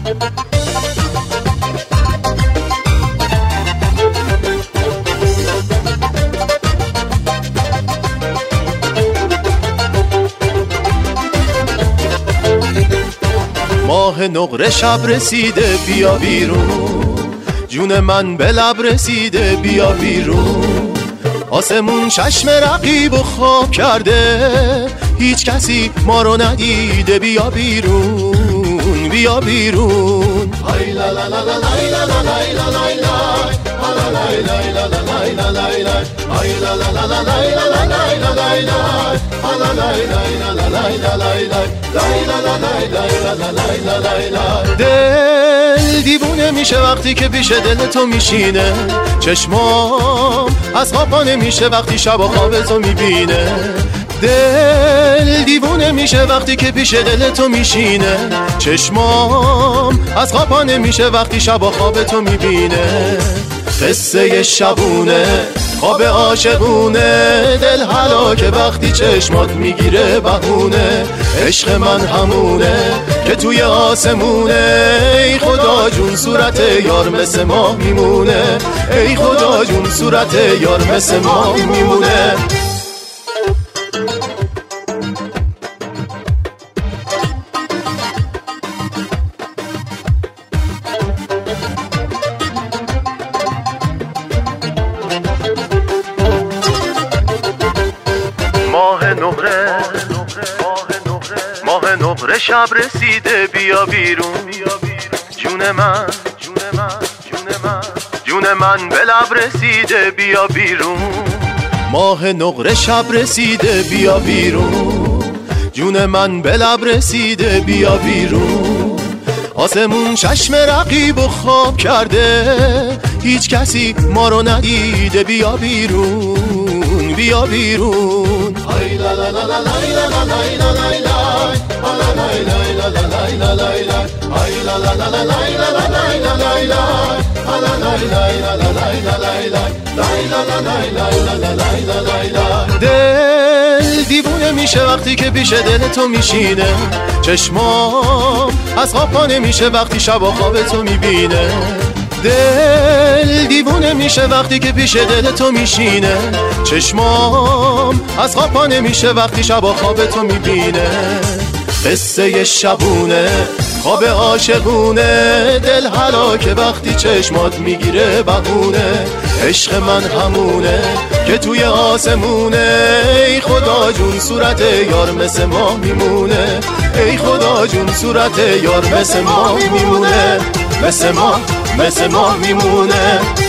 ماه نقره شب رسیده بیا بیرون، جون من به لب رسیده بیا بیرون. آسمون چشم رقیب و خواب کرده، هیچ کسی ما رو ندیده بیا بیرون، بیا بیرون. ای لا لا لا لا لا لا لا لا لا دل دیوونه میشه وقتی که پیش دل تو میشینه، چشمام از خواب نمیشه وقتی شب و خواب تو میبینه. دل دیوونه میشه وقتی که پیش دل تو میشینه، چشمام از خواب نمیشه وقتی شب و خواب تو میبینه. قصه شبونه خواب عاشقونه، دل هلاکه وقتی چشمات میگیره بهونه. عشق من همونه که توی آسمونه، ای خدا جون صورت یار مثل ماه میمونه، ای خدا جون صورت یار مثل ماه میمونه. ماه نقره شب رسیده بیا بیرون، جون من جون من به لب رسیده بیا بیرون. ماه نقره شب رسیده بیا بیرون، جون من به لب رسیده بیا بیرون. آسمون چشم رقیب و خواب کرده، هیچ کسی ما رو ندیده بیا بیرون، بیا بیرون. ای لا لا لا لا لا لا لا دل دیوونه میشه وقتی که پیش دل تو میشینه، چشمام از خواب نمیشه وقتی شب و خواب تو میبینه. دل دیوونه میشه وقتی که پیش دل تو میشینه، چشمام از خواب نمیشه وقتی شب و خواب تو میبینه. قصه شبونه خواب عاشقونه، دل هلاکه وقتی چشمات میگیره بهونه. عشق من همونه که توی آسمونه، ای خدا جون صورت یار مثل ماه میمونه، ای خدا جون صورت یار مثل ماه میمونه، مثل ماه میمونه.